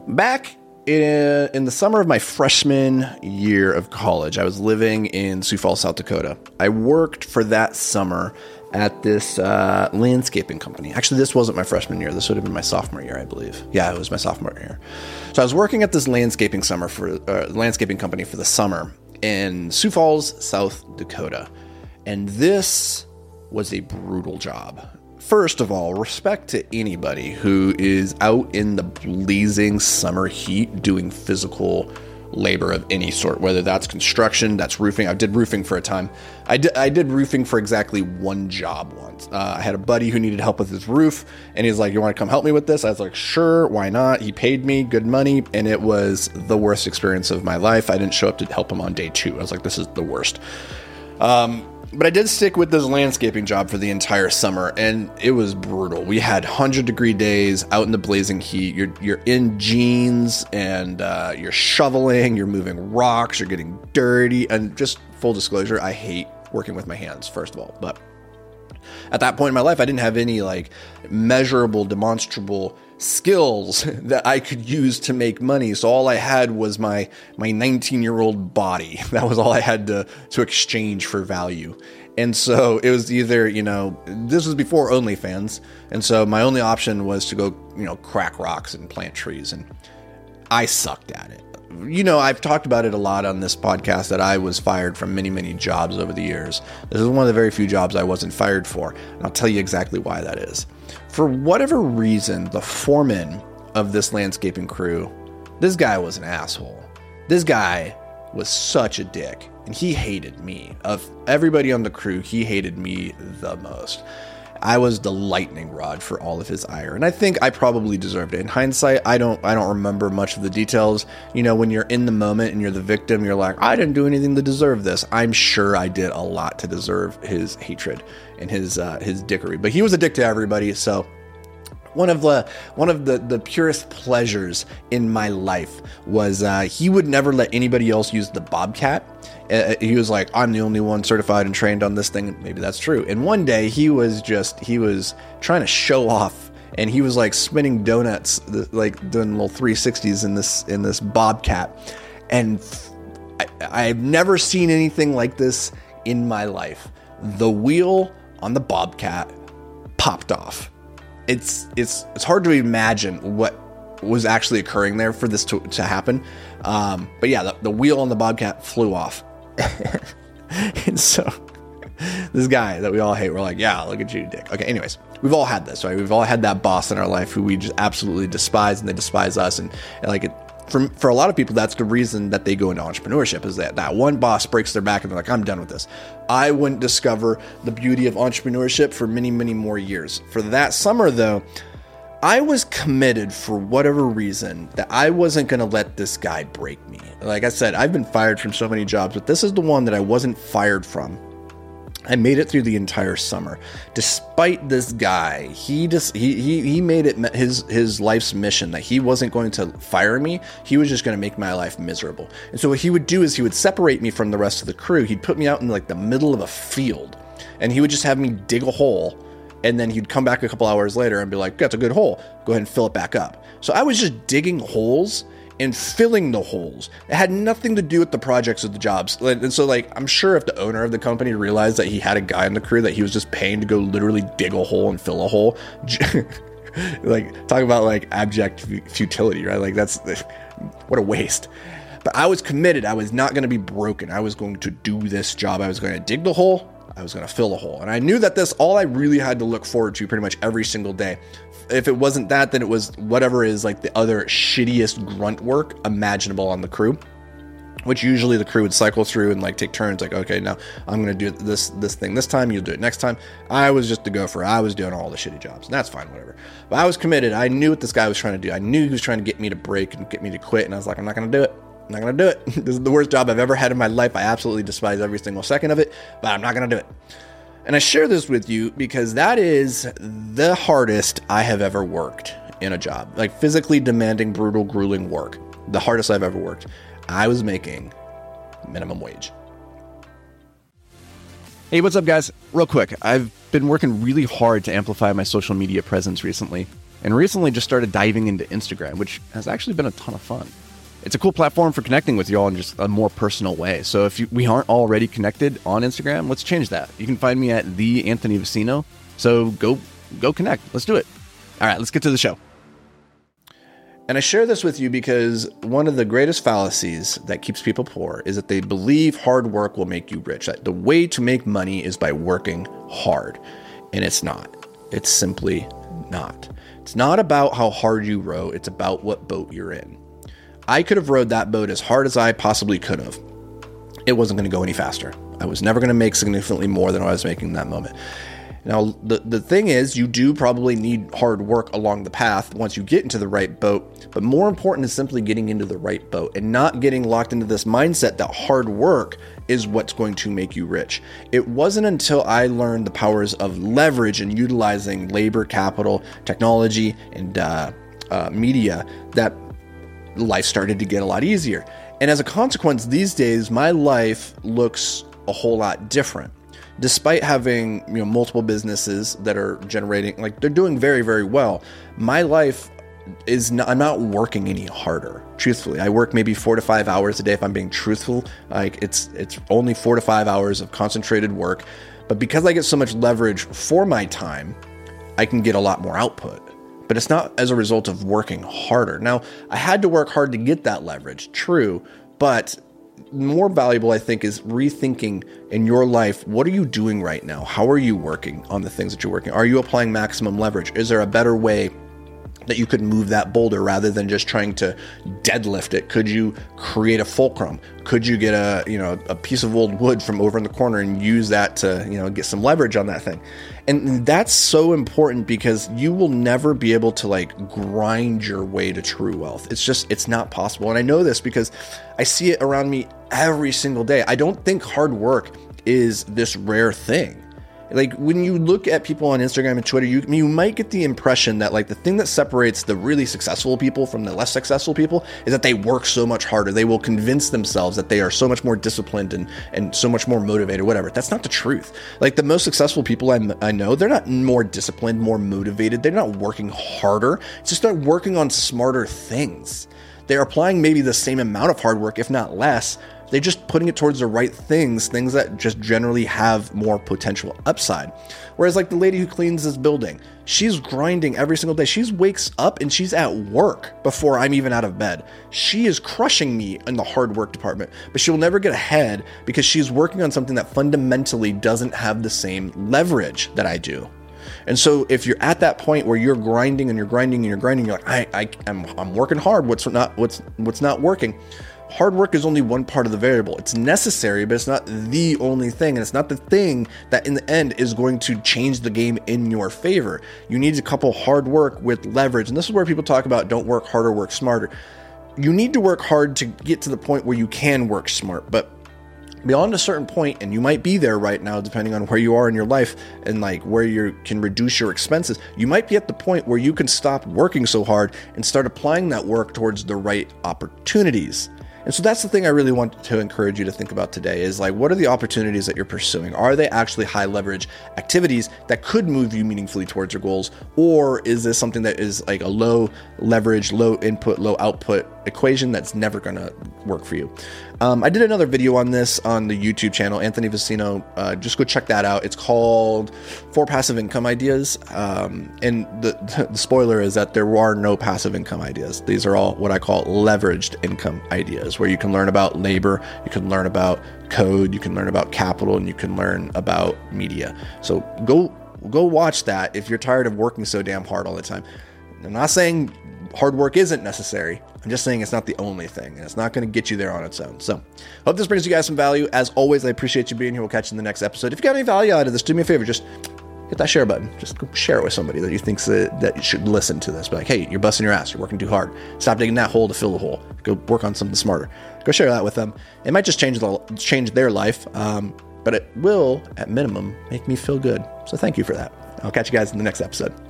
Back in the summer of my freshman year of college, I was living in Sioux Falls, South Dakota. I worked for that summer at this landscaping company. Actually, this wasn't my freshman year. This would have been my sophomore year, I believe. Yeah, it was my sophomore year. So I was working at this landscaping company for the summer in Sioux Falls, South Dakota. And this was a brutal job. First of all, respect to anybody who is out in the blazing summer heat doing physical labor of any sort, whether that's construction, that's roofing. I did roofing for a time. I did roofing for exactly one job once. I had a buddy who needed help with his roof, and he's like, "You want to come help me with this?" I was like, "Sure, why not?" He paid me good money, and it was the worst experience of my life. I didn't show up to help him on day 2. I was like, "This is the worst." But I did stick with this landscaping job for the entire summer, and it was brutal. We had 100-degree days out in the blazing heat. You're in jeans, and you're shoveling, you're moving rocks, you're getting dirty. And just full disclosure, I hate working with my hands, first of all. But at that point in my life, I didn't have any measurable, demonstrable skills that I could use to make money. So all I had was my 19-year-old body. That was all I had to exchange for value. And so it was either, this was before OnlyFans. And so my only option was to go, crack rocks and plant trees. And I sucked at it. I've talked about it a lot on this podcast that I was fired from many, many jobs over the years. This is one of the very few jobs I wasn't fired for. And I'll tell you exactly why that is. For whatever reason, the foreman of this landscaping crew, this guy was an asshole. This guy was such a dick, and he hated me. Of everybody on the crew, he hated me the most. I was the lightning rod for all of his ire, and I think I probably deserved it. In hindsight, I don't remember much of the details. When you're in the moment and you're the victim, you're like, I didn't do anything to deserve this. I'm sure I did a lot to deserve his hatred and his dickery. But he was a dick to everybody, so one of the purest pleasures in my life was he would never let anybody else use the Bobcat. He was like, I'm the only one certified and trained on this thing. Maybe that's true. And one day he was trying to show off, and he was like spinning donuts, like doing little 360s in this Bobcat. And I've never seen anything like this in my life. The wheel on the Bobcat popped off. It's hard to imagine what was actually occurring there for this to happen. But yeah, the wheel on the Bobcat flew off. And so this guy that we all hate, we're like, yeah, look at you, dick. Okay, anyways, we've all had this, right? We've all had that boss in our life who we just absolutely despise, and they despise us. And for a lot of people, that's the reason that they go into entrepreneurship, is that one boss breaks their back and they're like, I'm done with this. I wouldn't discover the beauty of entrepreneurship for many, many more years. For that summer, though, I was committed for whatever reason that I wasn't going to let this guy break me. Like I said, I've been fired from so many jobs, but this is the one that I wasn't fired from. I made it through the entire summer. Despite this guy, he made it his life's mission that he wasn't going to fire me. He was just going to make my life miserable. And so what he would do is he would separate me from the rest of the crew. He'd put me out in the middle of a field, and he would just have me dig a hole. And then he'd come back a couple hours later and be like, that's a good hole. Go ahead and fill it back up. So I was just digging holes and filling the holes. It had nothing to do with the projects or the jobs. And so I'm sure if the owner of the company realized that he had a guy in the crew that he was just paying to go literally dig a hole and fill a hole, talk about abject futility, right? That's what a waste. But I was committed. I was not going to be broken. I was going to do this job. I was going to dig the hole. I was going to fill a hole. And I knew that all I really had to look forward to pretty much every single day. If it wasn't that, then it was whatever is the other shittiest grunt work imaginable on the crew, which usually the crew would cycle through and take turns. Okay, now I'm going to do this thing this time. You'll do it next time. I was just the gopher. I was doing all the shitty jobs, and that's fine, whatever. But I was committed. I knew what this guy was trying to do. I knew he was trying to get me to break and get me to quit. And I was like, I'm not going to do it. I'm not going to do it. This is the worst job I've ever had in my life. I absolutely despise every single second of it, but I'm not going to do it. And I share this with you because that is the hardest I have ever worked in a job. Physically demanding, brutal, grueling work. The hardest I've ever worked. I was making minimum wage. Hey, what's up, guys? Real quick, I've been working really hard to amplify my social media presence recently. and recently just started diving into Instagram, which has actually been a ton of fun. It's a cool platform for connecting with you all in just a more personal way. So if we aren't already connected on Instagram, let's change that. You can find me at the Anthony Vicino. So go connect. Let's do it. All right, let's get to the show. And I share this with you because one of the greatest fallacies that keeps people poor is that they believe hard work will make you rich. That the way to make money is by working hard. And it's not. It's simply not. It's not about how hard you row. It's about what boat you're in. I could have rowed that boat as hard as I possibly could have. It wasn't going to go any faster. I was never going to make significantly more than I was making in that moment. Now, the thing is, you do probably need hard work along the path once you get into the right boat, but more important is simply getting into the right boat and not getting locked into this mindset that hard work is what's going to make you rich. It wasn't until I learned the powers of leverage and utilizing labor, capital, technology, and media that life started to get a lot easier. And as a consequence, these days, my life looks a whole lot different. Despite having, multiple businesses that are generating, they're doing very, very well. My life is not, I'm not working any harder. Truthfully, I work maybe 4 to 5 hours a day. If I'm being truthful, it's only 4 to 5 hours of concentrated work. But because I get so much leverage for my time, I can get a lot more output. But it's not as a result of working harder. Now, I had to work hard to get that leverage, true, but more valuable, I think, is rethinking in your life, what are you doing right now? How are you working on the things that you're working? Are you applying maximum leverage? Is there a better way that you could move that boulder rather than just trying to deadlift it? Could you create a fulcrum? Could you get a piece of old wood from over in the corner and use that to, get some leverage on that thing? And that's so important because you will never be able to grind your way to true wealth. It's not possible. And I know this because I see it around me every single day. I don't think hard work is this rare thing. When you look at people on Instagram and Twitter, you might get the impression that the thing that separates the really successful people from the less successful people is that they work so much harder. They will convince themselves that they are so much more disciplined and so much more motivated, whatever. That's not the truth. The most successful people I know, they're not more disciplined, more motivated. They're not working harder. It's just they're working on smarter things. They're applying maybe the same amount of hard work, if not less. They're just putting it towards the right things that just generally have more potential upside. Whereas the lady who cleans this building, she's grinding every single day. She wakes up and she's at work before I'm even out of bed. She is crushing me in the hard work department, but she will never get ahead because she's working on something that fundamentally doesn't have the same leverage that I do. And so if you're at that point where you're grinding and you're grinding and you're grinding, you're I'm working hard. What's not working? Hard work is only one part of the variable. It's necessary, but it's not the only thing. And it's not the thing that in the end is going to change the game in your favor. You need to couple hard work with leverage. And this is where people talk about don't work harder, work smarter. You need to work hard to get to the point where you can work smart. But beyond a certain point, and you might be there right now, depending on where you are in your life and where you can reduce your expenses, you might be at the point where you can stop working so hard and start applying that work towards the right opportunities. And so that's the thing I really want to encourage you to think about today is what are the opportunities that you're pursuing? Are they actually high leverage activities that could move you meaningfully towards your goals? Or is this something that is a low leverage, low input, low output equation that's never going to work for you? I did another video on this on the YouTube channel, Anthony Vicino. Just go check that out. It's called 4 Passive Income Ideas. And the spoiler is that there are no passive income ideas. These are all what I call leveraged income ideas, where you can learn about labor, you can learn about code, you can learn about capital, and you can learn about media. So go watch that if you're tired of working so damn hard all the time. I'm not saying hard work isn't necessary. I'm just saying it's not the only thing, and it's not going to get you there on its own. So hope this brings you guys some value. As always, I appreciate you being here. We'll catch you in the next episode. If you got any value out of this, do me a favor. Just hit that share button. Just go share it with somebody that you think that you should listen to this. Be like, hey, you're busting your ass. You're working too hard. Stop digging that hole to fill the hole. Go work on something smarter. Go share that with them. It might just change their life, but it will, at minimum, make me feel good. So thank you for that. I'll catch you guys in the next episode.